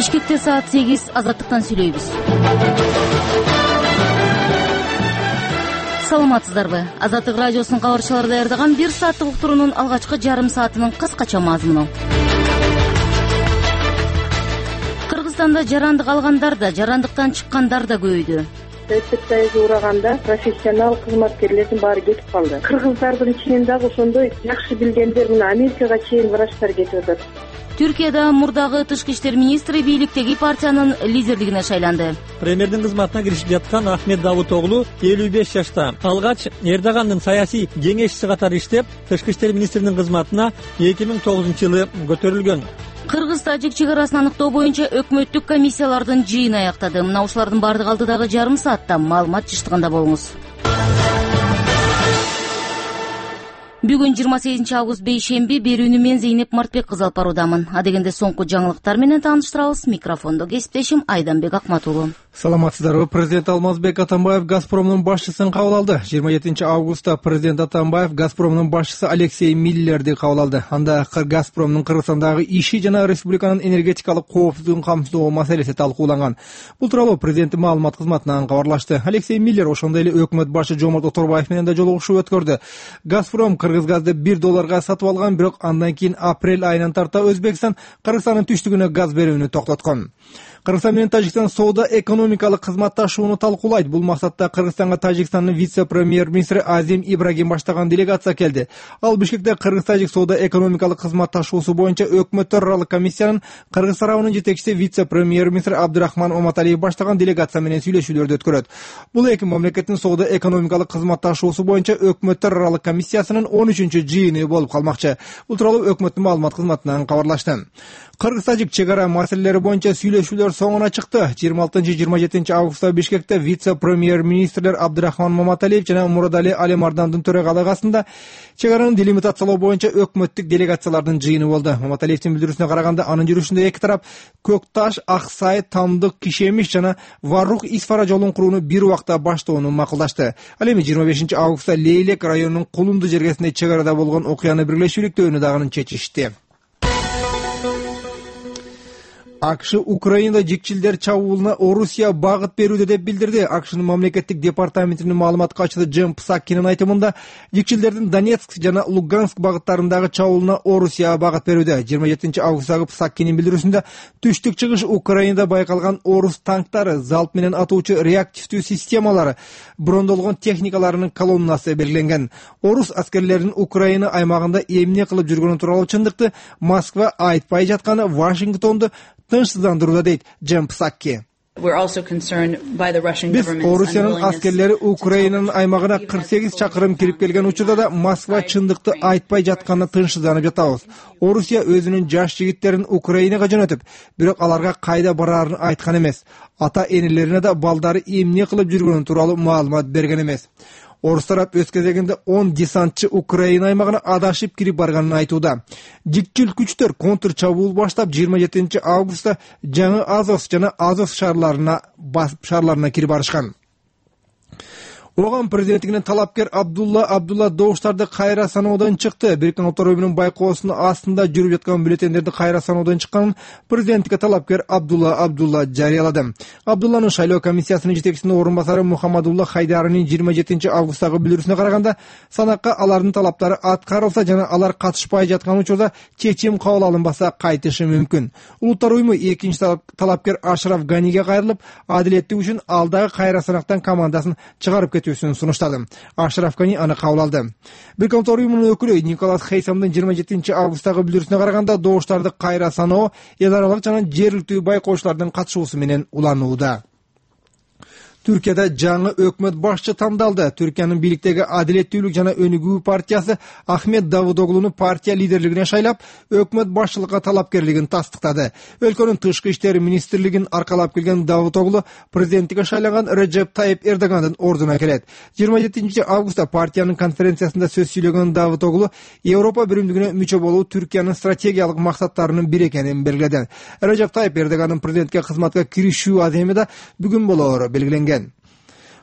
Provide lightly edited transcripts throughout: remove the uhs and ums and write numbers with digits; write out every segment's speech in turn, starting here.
Бишкекте саат 8 азаттыктан сүйлөйбүз. Саламатсыздарбы? Азаттык радиосунун кабарчылары даярдаган 1 сааттык уктуруунун алгачкы жарым саатынын кыскача мазмуну. Кыргызстанда жарандык алгандар да, жарандыктан чыккандар да көбөйдү. Эстек сайызы ураганда профессионал кызматкерлердин баары кетип калды. Кыргыздардын ичинен дагы ошондой жакшы билгендер мына Америкага чейин врачтар кетип атат. Түркияда мурдагы тышкы иштер министри бийликтеги партиянын лидерлигине шайланды. Премьердин кызматына киришип жаткан Ахмет Давутоглу 55 жашта. Алгач Эрдогандын саясий кеңешчиси катары иштеп, тышкы иштер министринин кызматына 2009-жылы көтөрүлгөн. Кыргыз-Тажик чегарасын аныктоо боюнча өкмөттүк комиссиялардын жыйыны аяктады. Мына ушулардын бардыгы алдыдагы жарым саатта маалымат жыштыгында болуңуз. Бүгүн 28 август бейшемби, берүүнү мен Зейнеп Мартбек кызы алып баруудамын. Адегенде соңку жаңылыктар менен тааныштырабыз. Микрофондо кесиптешим Айданбек Акматулу. Саламатсыздарбы? Президент Алмазбек Атамбаев Газпромдун башчысын кабыл алды. 27 августта президент Атамбаев Газпромдун башчысы Алексей Миллерди кабыл алды. Анда Газпромдун Кыргызстандагы иши жана республиканын энергетикалык коопсуздугун камсыздоо маселеси талкууланган. Бул тууралуу президенттин маалымат кызматынан кабарлашты. Алексей Миллер ошондой эле өкмөт башчы Жомарт Оторбаев менен да жолугушуу өткөрдү. Газпром Кыргызгазды $1 сатып алган, бирок андан кийин апрель айынан тарта Өзбекстан Кыргызстандын түштүгүнө газ берүүнү токтоткон. Кыргызстан менен Тажикстан соода экономикалык кызматташууну талкуулайт. Бул максатта Кыргызстанга Тажикстандын вице-премьер-министри Азим Ибрагим баштаган делегация келди. Ал Бишкекте Кыргыз-Тажик соода экономикалык кызматташуусу боюнча өкмөттөр аралык комиссиянын Кыргыз тарабынын жетекчиси вице-премьер-министр Абдырахман Оматалиев баштаган делегация менен сүйлөшүүлөрдү өткөрөт. Бул эки мамлекеттин соода экономикалык кызматташуусу боюнча өкмөттөр аралык комиссиясынын 13-чү жыйыны болуп калмакчы. Бул тууралуу өкмөттүн маалымат кызматынан кабарлашты. Кыргыз-Тажик чегара маселелери боюнча сүйлөшүүлөр соңуна чыкты. 26-27 августта Бишкекте вице-премьер-министрлер Абдырахман Маматалиев жана Мурадали Алимардандын төрагалыгында чегараны делимитациялоо боюнча өкмөттүк делегациялардын жыйыны болду. Маматалиевдин билдирүүсүнө караганда, анын жүрүшүндө эки тарап Көк Таш, Аксай, Тамдык, Кишемиш жана Варух Исфара жолун курууну бир убакта баштоону макулдашты. Ал эми 25 августта Лейлек районунун Кулунду жергесинде чегарада болгон окуяны биргелешүүлүктөөнү дагы чечишти. АКШ Украинада жикчилдер чабуулуна Орусия багыт берүүдө деп билдирди. АКШнын мамлекеттик департаментинин маалымат катчысы Джем Псаккинин айтымында, жикчилдердин Донецк жана Луганск багыттарындагы чабуулуна Орусия багыт берүүдө. 27 августтагы Псаккинин билдирүүсүндө түштүк чыгыш Украинада байкалган орус танктары, залп менен атуучу реактивдүү системалары, брондолгон техникаларынын колоннасы белгиленген. Орус аскерлеринин Украина аймагында эмне кылып жүргөнү тууралуу чындыкты Москва айтпай жатканы Вашингтонду тынчсыздандырууда, дейт Джем Псакки. Биз Орусиянын аскерлери Украинанын аймагына 48 чакырым кирип келген учурда да Москва чындыкты айтпай жатканына тынчсызданып жатабыз. Орусия өзүнүн жаш жигиттерин Украинага жөнөтүп, бирок аларга кайда бараарын айткан эмес. Ата энелерине да балдары эмне кылып жүргөнү тууралуу маалымат берген эмес. Орус тарап өз кезегинде 10 десантчы Украина аймагына адашып кирип барганын айтууда. Жикчил күчтөр контр чабуул баштап 27 августта жаңы Азов жана Азов шаарларына кирип барышкан. Оган президенттигинен талапкер Абдулла добуштарды кайра саноодон чыкты. Бириккен Улуттар уюмунун байкоосунун астында жүрүп жаткан бюллетендерди кайра саноодон чыкканын президенттикке талапкер Абдулла жарыялады. Абдулланын шайлоо комиссиясынын жетекчисинин орун басары Мухаммадулла Хайдарынын 27 августтагы билдирүүсүнө караганда, санакка алардын талаптары аткарылса жана алар катышпай жаткан учурда чечим кабыл алынбаса кайтышы мүмкүн. Улуттар уюму экинчи талапкер Ашраф Ганиге кайрылып, адилеттик үчүн алдагы кайра санактан командасын чыгарып сунуштады. Ашраф Гани аны кабыл алды. Бириккен Улуттар уюмунун өкүлү Николас Хейсамдын 27 августтагы билдирүүсүнө караганда, добуштарды кайра саноо эл аралык жана жергиликтүү байкоочулардын катышуусу менен уланууда. Түркияда жаңы өкмөт башчы тандалды. Түркиянын бийликтеги Адилеттүүлүк жана Өнүгүү партиясы Ахмет Давутоглуну партия лидерлигине шайлап, өкмөт башчылыкка талапкерлигин тастыктады. Өлкөнүн тышкы иштер министрлигин аркалап келген Давутоглу президенттикке шайланган Реджеп Тайип Эрдогандын ордуна келет. 27 августта партиянын конференциясында сөз сүйлөгөн Давутоглу Европа Биримдигине мүчө болуу Түркиянын стратегиялык максаттарынын бири экенин белгиледи. Реджеп Тайип Эрдогандын президентке кызматка киришүү аземи да бүгүн болоору белгиленген.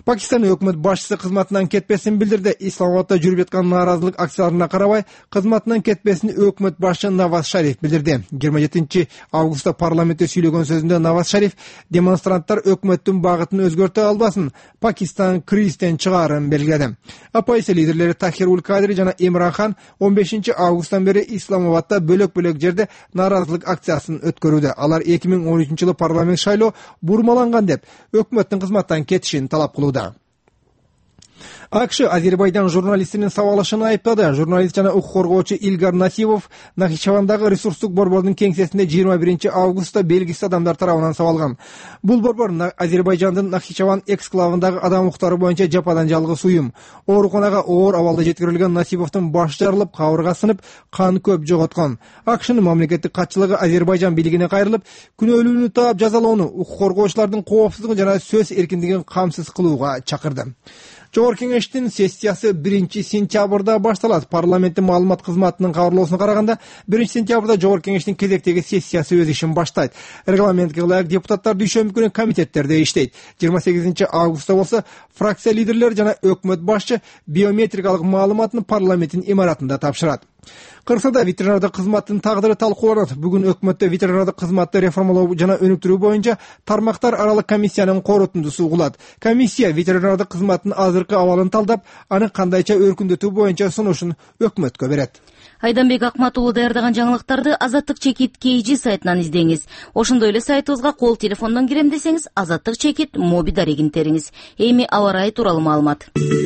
Пакистан өкмөт башчысы кызматынан кетпесин билдирди. Исламабадда жүрүп жаткан нааразылык акцияларына карабай, кызматынан кетпесин өкмөт башчы Наваз Шариф билдирди. 27 августта парламентте сүйлөгөн сөзүндө Наваз Шариф демонстранттар өкмөттүн багытын өзгөртө албасын, Пакистан кризистен чыгаарын белгиледи. Оппозиция лидерлери Тахир ул Кадри жана Имран Хан 15 августтан бери Исламабадда бөлөк-бөлөк жерде нааразылык акциясын өткөрүүдө. Алар 2013-жылы парламент шайлоо бурмаланган деп өкмөттүн кызматтан кетишин талап кылууда. АКШ Азербайджан журналистинин сабалышын айыптады. Журналист жана укук коргоочу Илгар Насибов Нахичевандагы ресурстук борбордун кеңсесинде 21 августта белгисиз адамдар тарабынан сабалган. Бул борбор Азербайджандын Нахичеван эксклавындагы адам укуктары боюнча жападан жалгыз уюм. Ооруканага оор абалда жеткирилген Насибовдун башы жарылып, кабырга сынып, кан көп жоготкон. АКШнын мамлекеттик катчылыгы Азербайджан бийлигине кайрылып, күнөөлүүнү таап жазалоону, укук коргоочулардын коопсуздугун жана сөз эркиндигин камсыз кылууга чакырды. Жогорку кеңештин сессиясы 1-сентябрда башталат. Парламенттин маалымат кызматынын кабарлоосуна караганда, 1-сентябрда жогорку кеңештин кезектеги сессиясы өз ишин баштайт. Регламентке ылайык депутаттар дүйшөмбү күнү комитеттерде иштейт. 28 августта болсо фракция лидерлери жана өкмөт башчы биометрикалык маалыматын парламенттин имаратында тапшырат. Кыргызстанда ветеринардык кызматтын тагдыры талкууланат. Бүгүн өкмөттө ветеринардык кызматты реформалоо жана өнүктүрүү боюнча тармактар аралык комиссиянын корутундусу угулат. Комиссия ветеринардык кызматтын азыркы абалын талдап, аны кандайча өркүндөтүү боюнча сунушун өкмөткө берет. Айданбек Акматулу даярдаган жаңылыктарды Азаттык чекит KG сайтынан издеңиз. Ошондой эле сайтыбызга кол телефондон кирем десеңиз, Азаттык чекит моби дарегин териңиз. Эми аба ырайы тууралуу маалымат.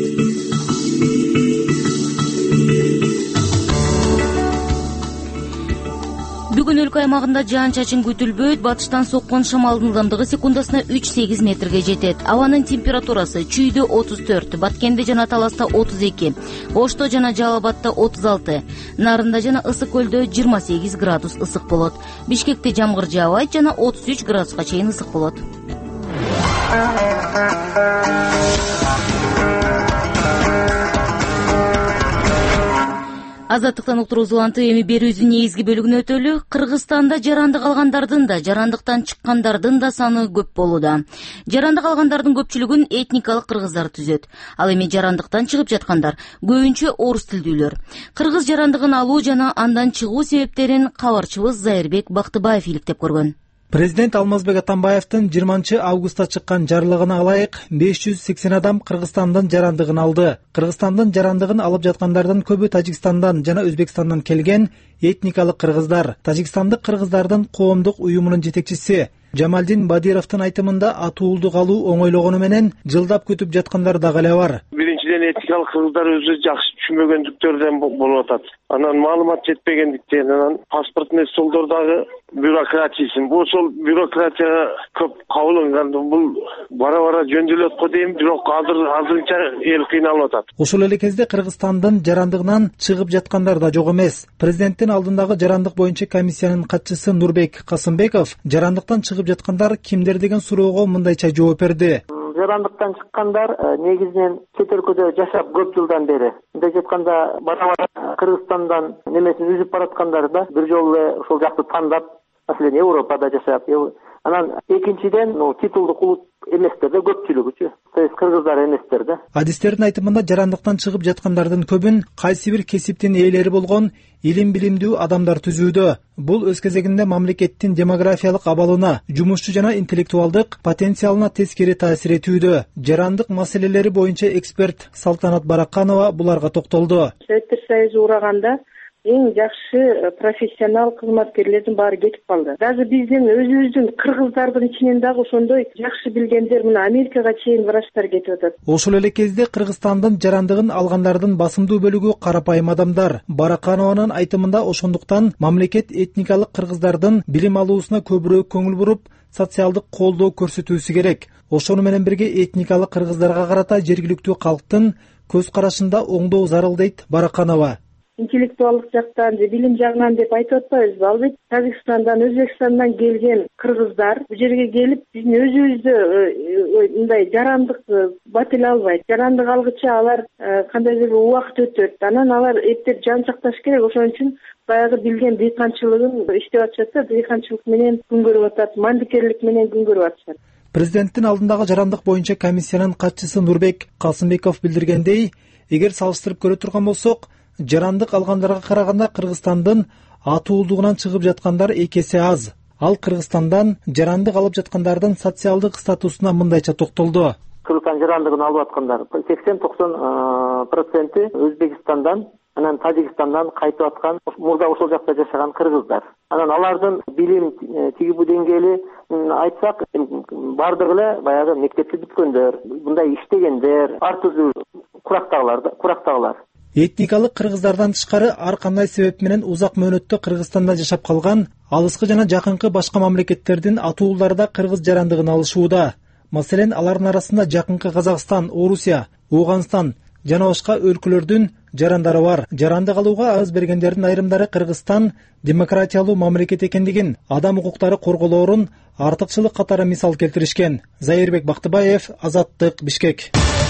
Бүгүн өлкө аймагында жаан-чачын күтүлбөйт. Батыштан соккон шамалдын ылдамдыгы секундасына 3-8 метрге жетет. Абанын температурасы чүйдө 34, Баткенде жана Таласта 32, Ошто жана Жалал Абадта 36, Нарында жана Ысык көлдө 28 градус ысык болот. Бишкекте жамгыр жаабайт жана 33 градуска чейин ысык болот. Азаттыктан уктуруу уланты эми берүүбүздүн негизги бөлүгүнө өтөлү. Кыргызстанда жарандык алгандардын да, жарандыктан чыккандардын да саны көп болууда. Жарандык алгандардын көпчүлүгүн этникалык кыргыздар түзөт. Ал эми жарандыктан чыгып жаткандар көбүнчө орус тилдүүлөр. Кыргыз жарандыгын алуу жана андан чыгуу себептерин кабарчыбыз Зайырбек Бактыбаев иликтеп көргөн. Президент Алмазбек Атамбаевдин 20 августта чыккан жарлыгына ылайык 580 адам Кыргызстандын жарандыгын алды. Кыргызстандын жарандыгын алып жаткандардын көбү Тажикстандан жана Өзбекстандан келген этникалык кыргыздар. Тажикстандык кыргыздардын коомдук уюмунун жетекчиси Жамалдин Бадировдун айтымында атуулдук алуу оңойлогону менен жылдап күтүп жаткандар дагы эле бар. Биринчиден этникалык кыргыздар өзү жакшы түшүнбөгөндүктөрдөн болуп атат. Анан маалымат жетпегендиктен, анан паспортный столдордогу бюрократиясын. Бул ошол бюрократияга көп кабылган. Бул бара-бара жөндөөлөт го дейм, бирок азырынча эл кыйналып атат. Ошол эле кезде Кыргызстандын жарандыгынан чыгып жаткандар да жок эмес. Президенттин алдындагы жарандык боюнча комиссиянын катчысы Нурбек Касымбеков жарандыктан чыгып жаткандар кимдер деген суроого мындайча жооп берди. Жарандыктан чыккандар негизинен чет өлкөдө жашап көп жылдан бери. Мындай айтканда бара-бара Кыргызстандан немесин үзүп бараткандар да бир жолу эле ошол жакты тандап, маселен Европада жашап, анан экинчиден титулдук улут эместер да көпчүлүгүчү. Кыргыздар эместер да. Адистердин айтымында жарандыктан чыгып жаткандардын көбүн кайсы бир кесиптин ээлери болгон илим билимдүү адамдар түзүүдө. Бул өз кезегинде мамлекеттин демографиялык абалына, жумушчу жана интеллектуалдык потенциалына тескери таасир этүүдө. Жарандык маселелери боюнча эксперт Салтанат Бараканова буларга токтолду. Советтер Союзу ураганда эң жакшы профессионал кызматкерлердин баары кетип калды. Даже биздин өзүбүздүн кыргыздардын ичинен дагы ошондой жакшы билгендер мына Америкага чейин врачтар кетип атат. Ошол эле кезде Кыргызстандын жарандыгын алгандардын басымдуу бөлүгү карапайым адамдар. Бараканованын айтымында ошондуктан мамлекет этникалык кыргыздардын билим алуусуна көбүрөөк көңүл буруп, социалдык колдоо көрсөтүүсү керек. Ошону менен бирге этникалык кыргыздарга карата жергиликтүү калктын көз карашында оңдоо зарыл дейт Бараканова. Интеллектуалдык жактан же билим жагынан деп айтып атпайбызбы? Албетте Тажикстандан, Өзбекстандан келген кыргыздар бул жерге келип биздин өзүбүздө мындай жарандык батил албайт. Жарандык алгыча алар кандайдыр бир убакыт өтөт. Анан алар эптеп жан жакташ керек. Ошон үчүн баягы билген дыйканчылыгын иштеп атышат да, дыйканчылык менен күн көрүп атат, мандикерлик менен күн көрүп атышат. Президенттин алдындагы жарандык боюнча комиссиянын катчысы Нурбек Касымбеков билдиргендей, эгер салыштырып көрө турган болсок, жарандык алгандарга караганда Кыргызстандын атуулдугунан чыгып жаткандар 2 эсе аз. Ал Кыргызстандан жарандык алып жаткандардын социалдык статусуна мындайча токтолду. Кыргызстан жарандыгын алып аткандар 80-90% Өзбекстандан, анан Тажикстандан кайтып аткан, мурда ошол жакта жашаган кыргыздар. Анан алардын билим тигибу деңгээли айтсак, бардыгы эле баягы мектепти бүткөндөр, мындай иштегендер, ар түрдүү курактагылар. Этникалык кыргыздардан тышкары ар кандай себеп менен узак мөөнөттө Кыргызстанда жашап калган, алыскы жана жакынкы башка мамлекеттердин атуулдары да кыргыз жарандыгын алышууда. Маселен, алардын арасында жакынкы Казакстан, Орусия, Ооганстан жана башка өлкөлөрдүн жарандары бар. Жарандык алууга арыз бергендердин айрымдары Кыргызстан демократиялуу мамлекет экендигин, адам укуктары корголоорун артыкчылык катары мисал келтиришкен. Зайырбек Бактыбаев, Азаттык, Бишкек.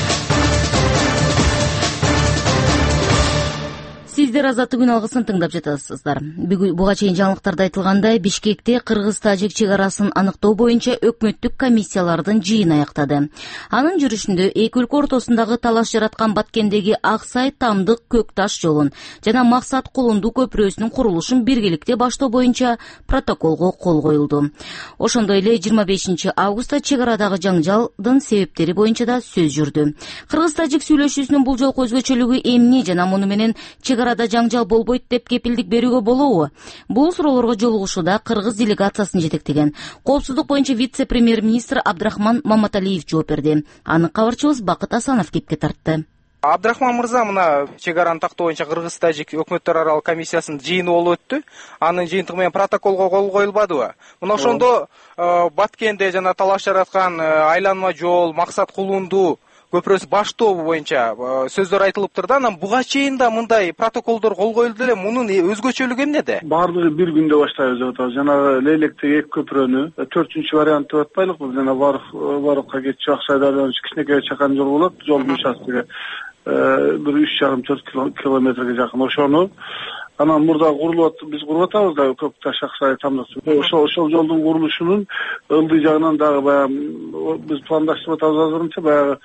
Сиздер Азаттык күн алгысын тыңдап жатасыздар. Буга чейин жаңылыктарда айтылгандай, Бишкекте Кыргыз-Тажик чек арасын аныктоо боюнча өкмөттүк комиссиялардын жыйыны аяктады. Анын жүрүшүндө эки өлкө ортосундагы талаш жараткан Баткендеги Аксай Тамдык Көк Таш жолун жана Максат Кулунду көпүрөсүнүн курулушун биргеликте баштоо боюнча протоколго кол коюлду. Ошондой эле 25 августта чек арадагы жаңжалдын себептери боюнча да сөз жүрдү. Кыргыз-Тажик сүйлөшүүсүнүн бул жолку өзгөчөлүгү эмне жана муну менен чек арада жаңжал болбойт деп кепилдик берүүгө болобу? Бул суроолорго жолугушууда Кыргыз делегациясын жетектеген коопсуздук боюнча вице-премьер-министр Абдрахман Маматалиев жооп берди. Аны кабарчыбыз Бакыт Асанов кепке тартты. Абдрахман мырза, мына чек араны тактоо боюнча Кыргыз-Тажик өкмөттөр аралык комиссиясынын жыйыны болуп өттү. Анын жыйынтыгы менен протоколго кол коюлбадыбы? Мына ошондо Баткенде жана талаш жараткан айланма жол, Максат Кулунду көпүрөсү баштоо боюнча сөздөр айтылыптыр да. Анан буга чейин да мындай протоколдор кол коюлду эле. Мунун өзгөчөлүгү эмнеде? Баардыгы бир күндө баштайбыз деп атабыз. Жанагы Лейлектеги эки көпүрөнү 4-чү вариант деп атпайлыкпы? Жана Барукка кетчү Аксайдан кичинекей чакан жол болот. Жолдун участогу бир 3,5-4 километрге жакын. Ошону анан мурда курулуп биз куруп атабыз да Көк Таш Аксай Тамдык. Ошол жолдун курулушунун ылдый жагынан дагы баягы биз пландаштырып атабыз азырынча баягы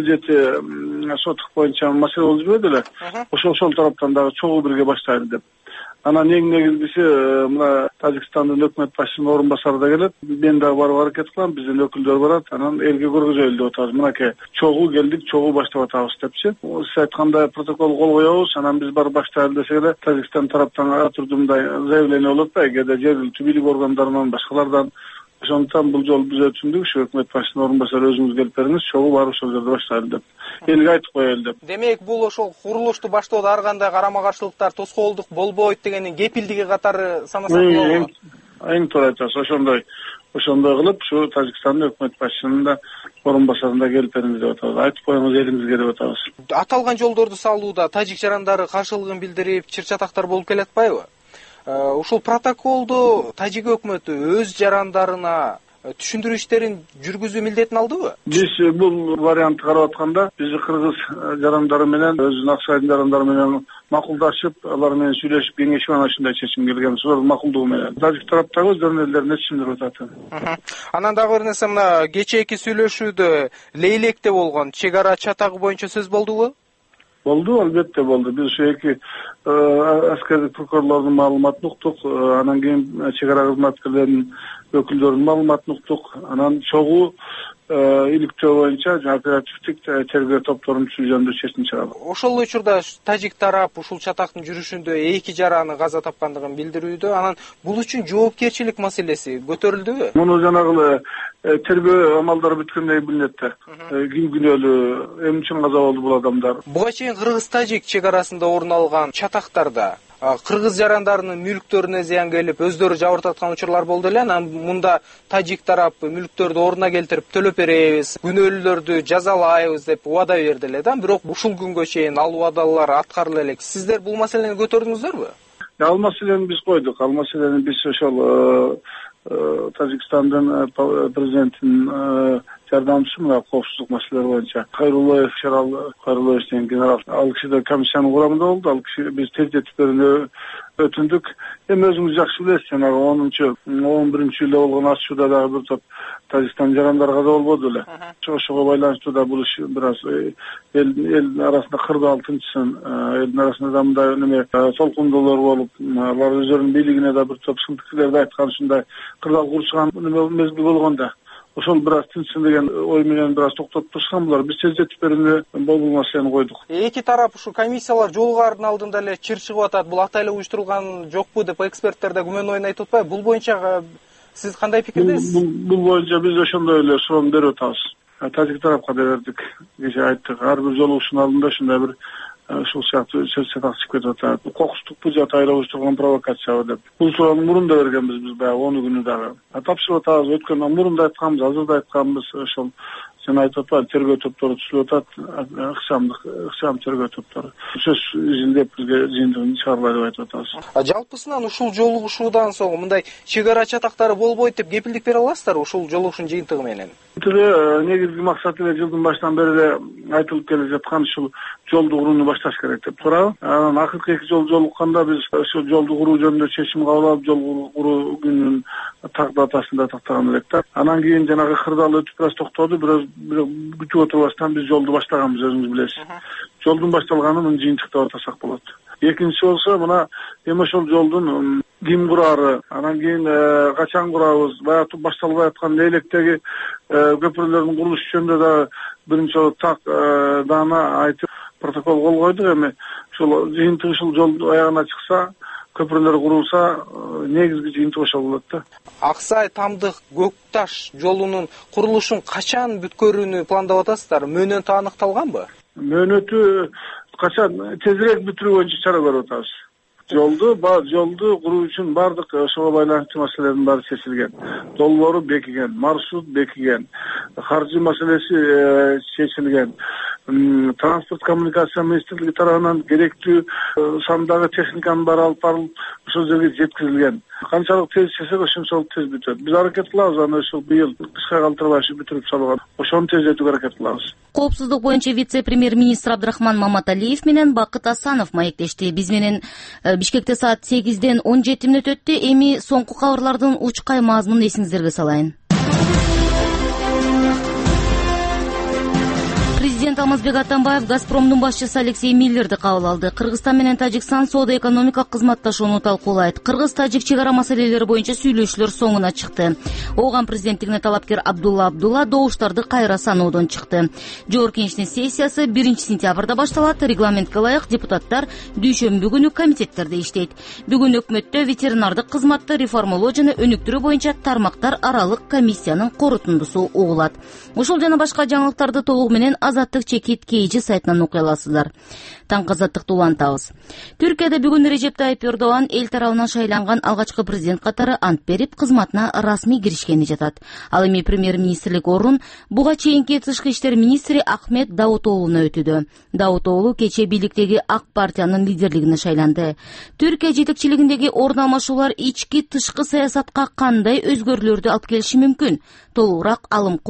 0,7 соток боюнча маселе болуп жүрбөдү эле. Ошол тараптан дагы чогуу бирге баштайлы деп. Анан эң негизгиси мына Тажикстандын өкмөт башчысынын орун басары да келет. Мен дагы барып аракет кылам, биздин өкүлдөр барат. Анан элге көргөзөлү деп атабыз. Мынакей чогуу келдик, чогуу баштап атабыз депчи. Сиз айткандай протокол кол коебуз. Анан биз барып баштайлы десек эле Тажикстан тараптан ар түрдүү мындай заявление болот да, эгерде жергиликтүү бийлик органдарынан башкалардан. Ошондуктан бул жолу биз өтүндүк, ушу өкмөт башчысынын орун басары өзүңүз келип бериңиз, чогуу барып ошол жерде баштайлы деп. Элге айтып коелу деп. Демек, бул ошол курулушту баштоодо ар кандай карама-каршылыктар, тоскоолдук болбойт дегендин кепилдиги катары санасак болобу? Эң туура айтасыз. Ошондой кылып, ушу Тажикстандын өкмөт башчысынын да орун басарында келип бериңиз деп атабыз. Айтып коюңуз элиңизге деп атабыз. Аталган жолдорду салууда тажик жарандары каршылыгын билдирип, чыр-чатактар болуп келатпайбы? Ушул протоколду тажик өкмөтү өз жарандарына түшүндүрүү иштерин жүргүзүү милдетин алдыбы? Биз бул вариантты карап атканда, биз кыргыз жарандары менен, өзүнүн Аксайдын жарандары менен макулдашып, алар менен сүйлөшүп, кеңешип анан ушундай чечим келген. Ошолордун макулдугу менен. Тажик тараптагы өздөрүнүн элдерине түшүндүрүп атат. Анан дагы бир нерсе, мына кечээки сүйлөшүүдө Лейлекте болгон чек ара чатагы боюнча сөз болдубу? Болду, албетте болду. Биз ушу эки аскердик прокурорлордун маалыматын уктук, анан кийин чек ара кызматкерлеринин өкүлдөрүнүн маалыматын уктук, анан чогуу иликтөө боюнча оперативдик тергөө топторунун түзүлгөндө чечим чыгарды. Ошол учурда тажик тарап ушул чатактын жүрүшүндө эки жараны каза тапкандыгын билдирүүдө, анан бул үчүн жоопкерчилик маселеси көтөрүлдүбү? Муну жанагы тергөө амалдары бүткөндөн билинет да. Ким күнөөлүү, эмне үчүн каза болду бул адамдар? Буга чейин Кыргыз-Тажик чек арасында орун алган чатактарда кыргыз жарандарынын мүлктөрүнө зыян келип, өздөрү жабыртаткан учурлар болду эле. Анан мында тажик тарап мүлктөрдү ордуна келтирип төлөп беребиз, күнөөлүүлөрдү жазалайбыз деп убада берди эле да. Бирок ушул күнгө чейин ал убадалар аткарыла элек. Сиздер бул маселени көтөрдүңүздөрбү? Ал маселени биз койдук. Ал маселени биз ошол Tacikistan президентinin жардамчысы мына коопсуздук маселелери боюнча Кайруллаев Шерал Кайруллаев деген генерал, ал киши да комиссиянын курамында болду. Ал киши биз тездетип өтүндүк. Эми өзүңүз жакшы билесиз, жанагы 11-жылда болгон ачууда дагы бир топ Тажикстан жарандарга да болбоду эле. Ошого байланыштуу да бул иш бир аз эл арасында кырдаал тынчсын, элдин арасында да мындай неме толкундуулар болуп, алар өздөрүнүн бийлигине да бир топ сын пикирлерди айткан, ушундай кырдаал курушкан мезгил болгондо ошол бир аз тынчсын деген ой менен бир аз токтотуп турушкан булар. Биз тездетип берүүнү бул маселени койдук. Эки тарап ушу комиссиялар жолугардын алдында эле чыр чыгып атат. Бул ак эле уюштурулган жокпу деп эксперттер да күмөн оюн айтып атпайбы? Бул боюнча сиз кандай пикирдесиз? Бул боюнча биз ошондой эле суроону берип атабыз. Тажик тарапка да бердик. Кечээ айттык, ар бир жолугушуунун алдында ушундай бир ушул сыяктуу сөз сатак чыгып кетип атат. Кокустукпу же атайын уюштурган провокациябы деп. Бул суроону мурун да бергенбиз биз баягы 10 күнү дагы. Тапшырып атабыз. Өткөн мурун да айтканбыз, азыр да айтканбыз. Ошол сен айтып атпайбы, тергөө топтору түзүлүп атат, ыкчам тергөө топтору. Сөз изилдеп бизге жыйынтыгын чыгарбай деп айтып атабыз. Жалпысынан ушул жолугушуудан соң мындай чек ара чатактары болбойт деп кепилдик бере аласыздарбы ушул жолугушуунун жыйынтыгы менен? Негизги максаты эле жылдын башынан бери эле айтылып келе жаткан ушул жолду курууну башташ керек деп турабы. Анан акыркы 2 жол жолукканда биз ошол жолду куруу жөнүндө чечим кабыл алып, жол куруу күнүнүн датасында тактаган элек да. Анан кийин жанагы кырдаал өтүп бир аз токтоду, бир аз күтүп отурбастан биз жолду баштаганбыз, өзүңүз билесиз. Жолдун башталганын жыйынтыктап атасак болот. Экинчи болсо мына эми ошол жолдун ким курары, анан кийин качан курабыз, баягы башталбай аткан Лейлектеги көпүрлөрдүн курулушу жөнүндө да биринчи жолу так даана айтып протокол кол койдук. Эми ушул жыйынтык ушул жол аягына чыкса, көпүрлөр курулса, негизги жыйынтык ошол болот да. Аксай Тамдык Көк Таш жолунун курулушун качан бүткөрүүнү пландап атасыздар? Мөөнөтү аныкталганбы? Мөөнөтү качан тезирээк бүтүрүү боюнча чара көрүп атабыз. Жолду куруу үчүн бардык ошого байланыштуу маселелердин баары чечилген. Долбоору бекиген, маршрут бекиген, каржы маселеси чечилген. Транспорт коммуникация министрлиги тарабынан керектүү сандагы техниканын баары алып барылып, ошол жерге жеткирилген. Канчалык тез чечсек, ошончолук тез бүтөт. Биз аракет кылабыз аны ушул быйыл кышка калтырбай бүтүрүп салууга. Ошону тездетүүгө аракет кылабыз. Коопсуздук боюнча вице-премьер-министр Абдрахман Маматалиев менен Бакыт Асанов маектешти. Биз менен Бишкекте саат 8-ден 17 мүнөт өттү. Эми соңку кабарлардын учкай мазмунун эсиңиздерге салайын. Президент Алмазбек Атамбаев Газпромдун башчысы Алексей Миллерди кабыл алды. Кыргызстан менен Тажикстан соода-экономикалык кызматташууну талкуулайт. Кыргыз-тажик чек ара маселелери боюнча сүйлөшүүлөр соңуна чыкты. Ооган президенттигине талапкер Абдулла добуштарды кайра саноодон чыкты. Жогорку Кеңештин сессиясы 1-сентябрда башталат. Регламентке ылайык депутаттар дүйшөмбү күнү комитеттерде иштейт. Бүгүн өкмөттө ветеринардык кызматты реформалоо жана өнүктүрүү боюнча тармактар аралык комиссиянын корутундусу угулат. Ушул жана башка жаңылыктарды толугу менен Азаттык чекит KG сайтынан окуй аласыздар. Таңкы азаттыкты улантабыз. Түркияда бүгүн Режеп Тайып Эрдоган эл тарабынан шайланган алгачкы президент катары ант берип, кызматына расмий киришкени жатат. Ал эми премьер-министрлик орун буга чейинки тышкы иштер министри Ахмет Давутоглуна өтүдү. Давутоглу кечээ бийликтеги ак партиянын лидерлигине шайланды. Түркия жетекчилигиндеги орун алмашуулар ички тышкы саясатка кандай өзгөрүүлөрдү алып келиши мүмкүн? Толугураак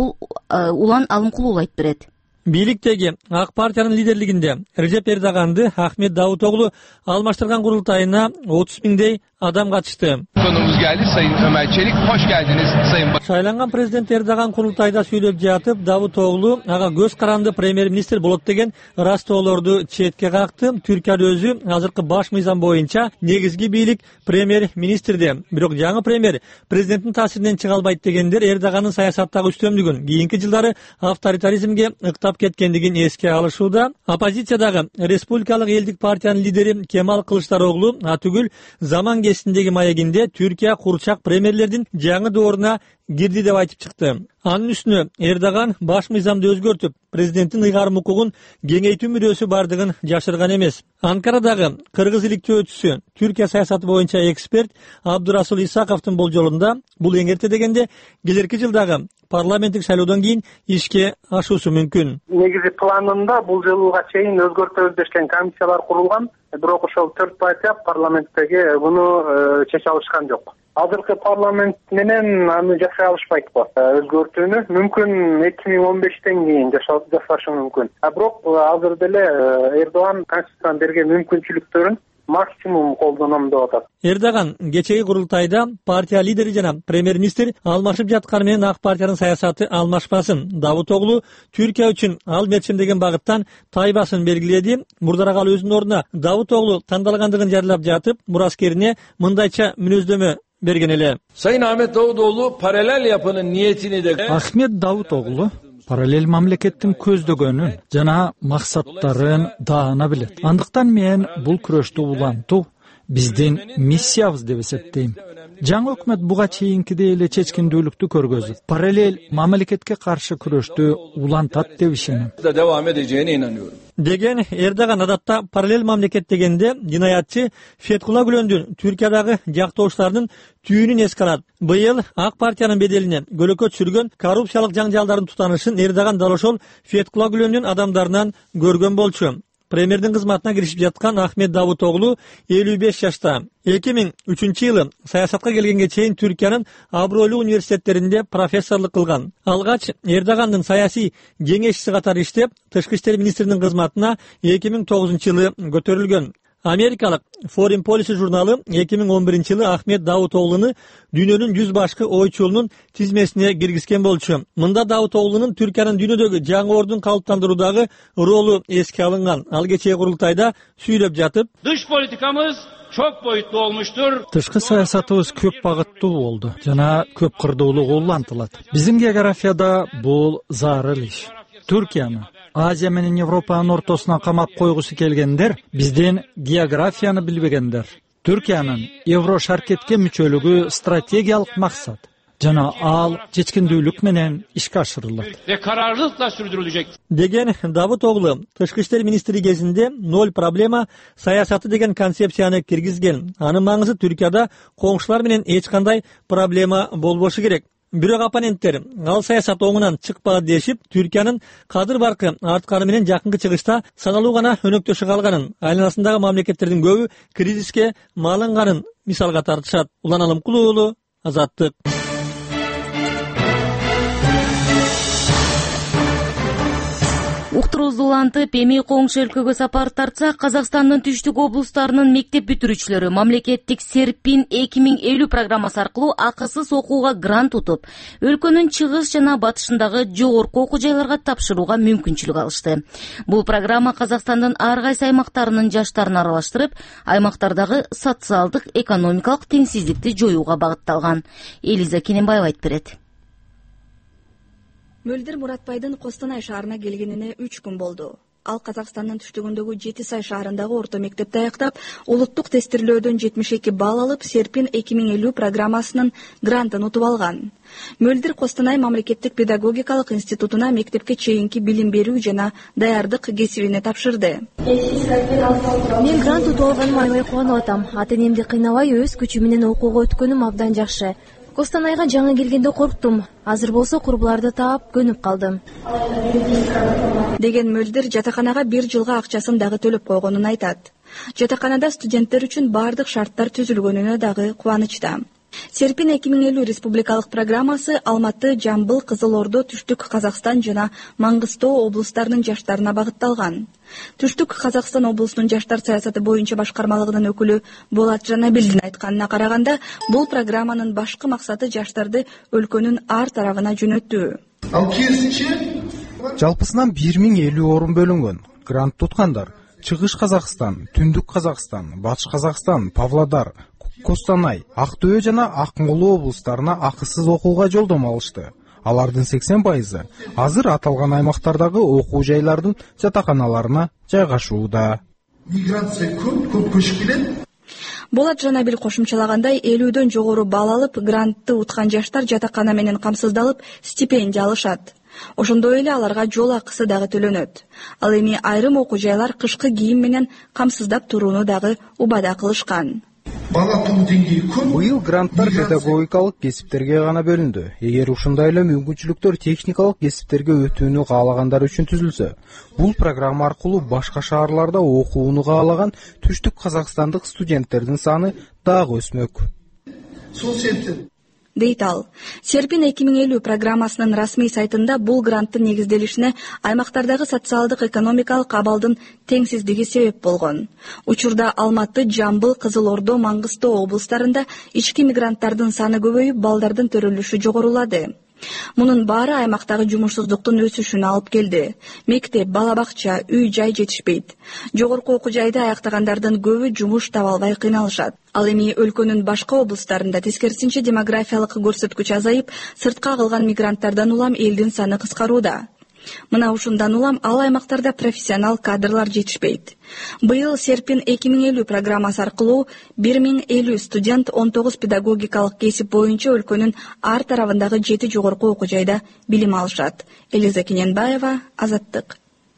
Улан Алымкул айтып берет. Бийликтеги ак партиянын лидерлигинде Режеп Эрдоганды Ахмет Давутоглу алмаштырган курултайына 30 миңдей adam katıştı. Konumuz geldi Sayın Ömer Çelik. Hoş geldiniz Sayın Bakan. Şaylangan Prezident Erdoğan kurultayda söylep jatıp Davutoğlu aga göz karandı premier minister bolot degen rastoolordu четке кактı. Türkiýede özü azırkı baş mizan boyunca negizgi bilik premier ministerde. Birok жаңы premier prezidentin tasirinden çıga albayt degenler Erdoğan'ın sayasatdagı üstünlügün kийинки жылдары авторитаризмге ыктап кеткендигин эске алышууда. Оппозициядагы республикалык элдик партиянын лидери Кемал Кылычдароглу атүгүл zaman geçtiğindeki mayaginde Türkiye kurçak premierlerden жаңы doğruna girdi деп айтып чыкты. Анын үстүнө Эрдоган баш мыйзамды өзгөртүп, президенттин ыйгарым укугун кеңейтүү мүрөсү бардыгын жашырган эмес. Анкарадагы кыргыз иликтөө өтүсү Түркия саясаты боюнча эксперт Абдурасул Исаковдун болжолунда бул эңерте дегенде келерки жылдагы парламенттик шайлоодон кийин ишке ашуусу мүмкүн. Негизи планында бул жылга чейин өзгөртөбүз дешкен комиссиялар курулган, бирок ошол 4 партия парламенттеги буну чече алышкан жок. азыркы парламент менен аны жашай алышпайт го, өзгөртүүнү мүмкүн 2015тен кийин жасашы мүмкүн. Бирок азыр деле Эрдоган Конституциядан берген мүмкүнчүлүктөрүн максимум колдоном деп атат. Эрдоган кечеги курултайда партия лидери жана премьер-министр алмашып жатканы менен ак партиянын саясаты алмашпасын. Давутоглу Түркия үчүн ал мерчемдеген багыттан тайбасын белгиледи. Мурдараак ал өзүнүн ордуна Давутоглу тандалгандыгын жарыялап жатып, мураскерине мындайча мүнөздөмө берген эле. Sayın Ahmet Davutoğlu paralel yapının niyetini de Ахмет Давутоглу параллель мамлекеттин көздөгөнүн жана максаттарын даана билет. Андыктан мен бул күрөштү улантуу биздин миссиябыз деп эсептейм. Жаңы өкмөт буга чейинкидей эле чечкиндүүлүктү көргөзүп, параллель мамлекетке каршы күрөштү улантат деп ишенем. devam edeceğine inanıyorum. Деген Эрдоган адатта параллель мамлекет дегенде жинаятчы Фетхулла Гүлөндүн Түркиядагы жактоочуларынын түйүнүн эске алат. Быйыл ак партиянын беделине көлөкө түшүргөн коррупциялык жаңжалдардын тутанышын Эрдоган дал ошол Фетхулла Гүлөндүн адамдарынан көргөн болчу. Премьердин кызматына киришип жаткан Ахмет Давутоглу 55 жашта. 2003-жылы саясатка келгенге чейин Түркиянын абройлуу университеттеринде профессорлук кылган. Алгач Эрдогандын саясий кеңешчиси катары иштеп, тышкы иштер министринин кызматына 2009-жылы көтөрүлгөн. Америкалык Foreign Policy журналы 2011-жылы Ахмет Давутоглуну дүйнөнүн 100 башкы ойчулунун тизмесине киргизген болчу. Мында Давутоглунун Түркиянын дүйнөдөгү жаңы ордун калыптандыруудагы ролу эске алынган. Ал кечээ курултайда сүйлөп жатып, Dış politikamız çok boyutlu olmuştur. Тышкы саясатыбыз көп багыттуу болду жана көп кырдуулук улантылат. Биздин географияда бул зарыл иш. Түркияны Азия менен Европанын ортосуна камап койгусу келгендер биздин географияны билбегендер. Түркиянын Еврошаркетке мүчөлүгү стратегиялык максат жана ал чечкиндүүлүк менен ишке ашырылат. Ve kararlılıkla sürdürülecek. Деген Давутоглу тышкы иштер министри кезинде ноль проблема саясаты деген концепцияны киргизген. Анын маңызы Түркияда коңшулар менен эч кандай проблема болбошу керек. Бирок оппоненттер ал саясат оңунан чыкпады дешип, Түркиянын кадыр баркы артканы менен жакынкы чыгышта саналуу гана өнөктөшү калганын, айланасындагы мамлекеттердин көбү кризиске маалынганын мисалга тартышат. Улан Алымкулуу уулу, Азаттык. Уктурубузду улантып, эми коңшу өлкөгө сапар тартсак, Казакстандын түштүк облустарынын мектеп бүтүрүүчүлөрү мамлекеттик Серпин 2050 программасы аркылуу акысыз окууга грант утуп, өлкөнүн чыгыш жана батышындагы жогорку окуу жайларга тапшырууга мүмкүнчүлүк алышты. Бул программа Казакстандын ар кайсы аймактарынын жаштарын аралаштырып, аймактардагы социалдык, экономикалык теңсиздикти жоюуга багытталган. Элиза Кененбаева айтып берет. Мөлдир Муратбайдын Костанай шаарына келгенине 3 күн болду. Ал Казакстандын түштүгүндөгү Жети Сай шаарындагы орто мектепти аяктап, улуттук тестирлөөдөн 72 балл алып, Серпин 2050 программасынын грантын утуп алган. Мөлдир Костанай мамлекеттик педагогикалык институтуна мектепке чейинки билим берүү жана даярдык кесибине тапшырды. Мен грант утуп алганыма аябай кубанып атам. Ата-энемди кыйнабай өз күчүм менен окууга өткөнүм абдан жакшы. Костанайга жаңы келгенде корктум. Азыр болсо курбуларды таап көнүп калдым. Деген Мөлдир жатаканага 1 жылга акчасын дагы төлөп койгонун айтат. Жатаканада студенттер үчүн бардык шарттар түзүлгөнүнө дагы кубанычта. Серпин 2050 республикалык программасы Алматы, Жамбыл, Кызыл Ордо, Түштүк Казакстан жана Маңгыстоо облустарынын жаштарына багытталган. Түштүк Казакстан облусунун жаштар саясаты боюнча башкармалыгынын өкүлү Болот Жанабилдин айтканына караганда, бул программанын башкы максаты жаштарды өлкөнүн ар тарабына жөнөтүү. Жалпысынан 1050 орун бөлүнгөн. Грант туткандар Чыгыш Казакстан, Түндүк Казакстан, Батыш Казакстан, Павлодар, Костанай, Актөө жана Акмола облустарына акысыз окууга жолдомо алышты. Алардын 80% азыр аталган аймактардагы окуу жайлардын жатаканаларына жайгашууда. Миграция көп көчүп келет. Болот Жанабил кошумчалагандай, 50дөн жогору балл алып, грантты уткан жаштар жатакана менен камсыздалып, стипендия алышат. Ошондой эле аларга жол акысы дагы төлөнөт. Ал эми айрым окуу жайлар кышкы кийим менен камсыздап турууну дагы убада кылышкан. Быйыл гранттар педагогикалык кесиптерге гана бөлүндү. Эгер ушундай эле мүмкүнчүлүктөр техникалык кесиптерге өтүүнү каалагандар үчүн түзүлсө, бул программа аркылуу башка шаарларда окууну каалаган түштүк казакстандык студенттердин саны дагы өсмөк. сол себептен дейт ал. Серпин 2050 программасынын расмий сайтында бул гранттын негизделишине аймактардагы социалдык экономикалык абалдын теңсиздиги себеп болгон. Учурда Алматы, Жамбыл, Кызыл Ордо, Маңгыстоо облустарында ички мигранттардын саны көбөйүп, балдардын төрөлүшү жогорулады. Мунун баары аймактагы жумушсуздуктун өсүшүнө алып келди. Мектеп, бала бакча, үй жай жетишпейт. Жогорку окуу жайды аяктагандардын көбү жумуш таба албай кыйналышат. Ал эми өлкөнүн башка облустарында тескерисинче демографиялык көрсөткүч азайып, сыртка кагылган мигранттардан улам элдин саны кыскарууда. Мына ушундан улам ал аймактарда профессионал кадрлар жетишпейт. Быйыл Серпин 2050 программасы аркылуу 1050 студент 19 педагогикалык кесип боюнча өлкөнүн ар тарабындагы 7 жогорку окуу жайда билим алышат. Элиза Кененбаева, Азаттык.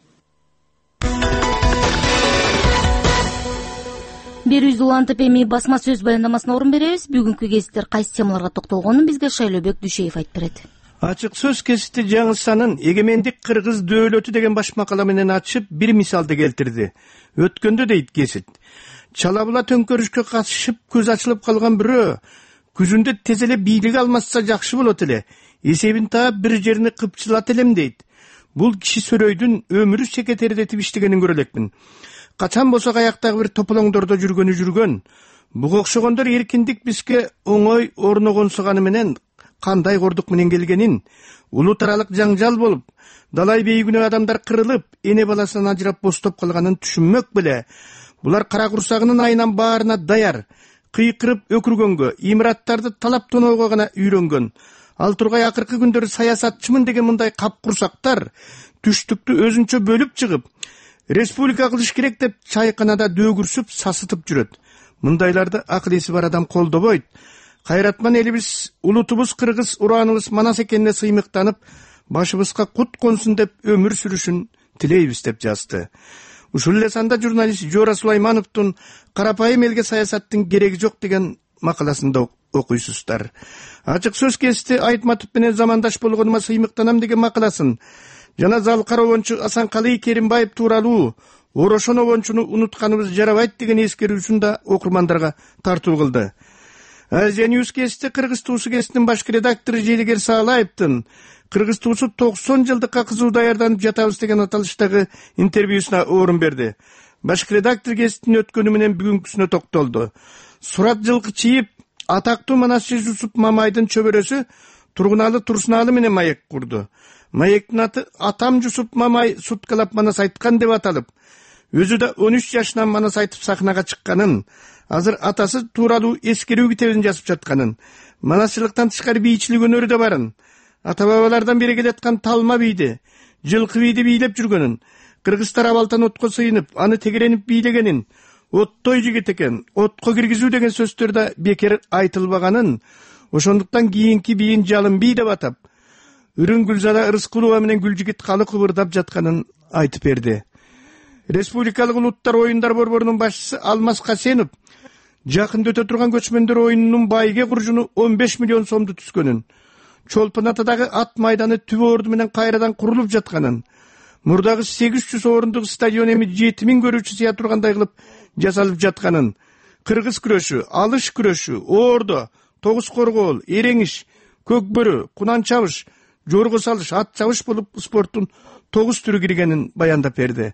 Берүүбүздү улантып эми басма сөз баяндамасына орун беребиз. Бүгүнкү кесиптер кайсы темаларга токтолгонун бизге Шайлообек Дүйшеев айтып берет. Ачык сөз кесипти жаңысанын эгемендик кыргыз дөөлөтү деген баш макала менен ачып бир мисалды келтирди. Өткөндө дейт кесип, чала була төңкөрүшкө катышып көз ачылып калган бирөө күзүндө тез эле бийлик алмашса жакшы болот эле, эсебин таап бир жерини кыпчылат элем дейт. Бул киши сөрөйдүн өмүрү секетердетип иштегенин көрө элекмин. Качан болсо аяктагы бир тополоңдордо жүргөн. Буга окшогондор эркиндик бизге оңой орногонсуганы менен кандай кордук менен келгенин, улут аралык жаңжал болуп, далай бейгүнөө адамдар кырылып, эне баласынан ажырап бостоп калганын түшүнмөк беле. Булар кара курсагынын айынан баарына даяр, кыйкырып өкүргөнгө, имараттарды талап тоноого гана үйрөнгөн. Ал тургай акыркы күндөрү саясатчымын деген мындай кап курсактар түштүктү өзүнчө бөлүп чыгып, республика кылыш керек деп чайканада дөгүрсүп сасытып жүрөт. Мындайларды акыл эси бар адам колдобойт. Кайратман элибиз, улутубуз кыргыз, урааныбыз манас экенине сыймыктанып, башыбызга кут консун деп өмүр сүрүшүн тилейбиз деп жазды. Ушул эле санда журналист Жора Сулаймановдун карапайым элге саясаттын кереги жок деген макаласында окуйсуздар. Ачык сөз кести Айтматов менен замандаш болгонума сыймыктанам деген макаласын жана Залкар обончу Асанкалый Керимбаев тууралуу Орошон обончуну унутканыбыз жарабайт деген эскерүүсүн да окурмандарга тартуу кылды. Азия Ньюс кести Кыргыз туусу кестинин башкы редактору Желигер Саалаевдин Кыргыз туусу 90 жылдыкка кызуу даярданып жатабыз деген аталыштагы интервьюсуна орун берди. Башкы редактор кестинин өткөнү менен бүгүнкүсүнө токтолду. Сурат жылкы чийип, атактуу манасчы Жусуп Мамайдын чөбөрөсү Тургуналы Турсуналы менен маек курду. Маектин аты Атам Жусуп Мамай суткалап манас айткан деп аталып, өзү да 13 жашынан манас айтып сахнага чыкканын, азыр атасы тууралуу эскерүү китебин жазып жатканын, манасчылыктан тышкары бийчилик өнөрү да барын, ата бабалардан бери келаткан талма бийди, жылкы бийди бийлеп жүргөнүн, кыргыздар абалтан отко сыйынып, аны тегеренип бийлегенин, оттой жигит экен, отко киргизүү деген сөздөр да бекер айтылбаганын, ошондуктан кийинки бийин жалын бий деп атап, Үрүн Гүлзада Ырыскулова менен Гүлжигит калы кыбырдап жатканын айтып берди. Республикалык улуттар оюндар борборунун башчысы Алмаз Касенов жакында өтө турган көчмөндөр оюнунун байге куржуну 15 миллион сомду түскөнүн, Чолпон атадагы ат майданы түбө орду менен кайрадан курулуп жатканын, мурдагы 800 орундук стадион эми 7000 көрүүчү сыя тургандай кылып жасалып жатканын, кыргыз күрөшү, алыш күрөшү, оордо, тогуз коргоол, эреңиш, көкбөрү, кунан чабыш, жорго салыш, ат чабыш болуп спорттун 9 түрү киргенин баяндап берди.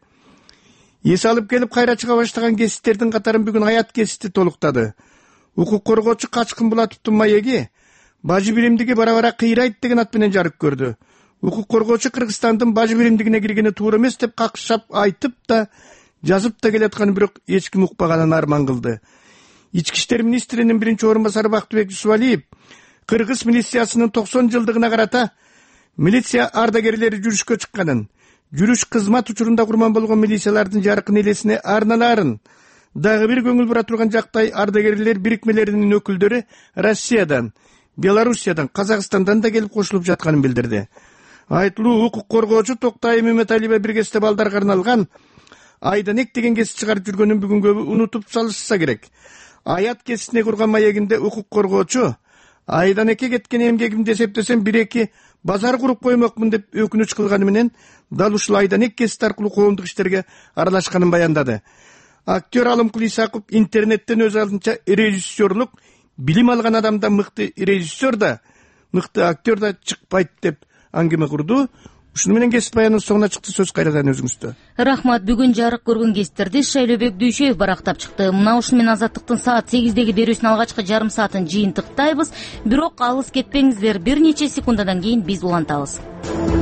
Эс алып келип кайра чыга баштаган кесиптердин катарын бүгүн аят кесипти толуктады. Укук коргоочу Качкын Булатовдун маеги бажы биримдиги бара-бара кыйрайт деген ат менен жарык көрдү. Укук коргоочу Кыргызстандын бажы биримдигине киргени туура эмес деп какшап айтып да, жазып да келатканы бирок эч ким укпаганын арман кылды. Ички иштер министринин биринчи орун басары Бактыбек Жусубалиев Кыргыз милициясынын 90 жылдыгына карата милиция ардагерлери жүрүшкө чыкканын, жүрүш кызмат учурунда курман болгон милициялардын жаркын элесине арналарын, дагы бир көңүл бура турган жактай ардагерлер бирикмелеринин өкүлдөрү Россиядан, Белоруссиядан, Казакстандан да келип кошулуп жатканын билдирди. Айтылуу укук коргоочу Токтай Мөмөталиева биргесте балдарга арналган Айданек деген кесип чыгарып жүргөнүн бүгүн көбү унутуп салышса керек. Аят кесине курган маегинде укук коргоочу Айданекке кеткен эмгегимди эсептесем 1-2 базар куруп коймокмун деп өкүнүч кылганы менен дал ушул Айданек кесип аркылуу коомдук иштерге аралашканын баяндады. Актер Алымкул Исаков интернеттен өз алдынча режиссерлук билим алган адамда мыкты режиссер да, мыкты актер да чыкпайт деп аңгеме курду. Ушуну менен кесип баянын соңуна чыкты. Сөз кайрадан өзүңүздө. Рахмат. Бүгүн жарык көргөн кесиптерди Шайлообек Дүйшөев барактап чыкты. Мына ушуну менен Азаттыктын саат 8деги берүүсүнүн алгачкы жарым саатын жыйынтыктайбыз. Бирок алыс кетпеңиздер. Бир нече секундадан кийин биз улантабыз.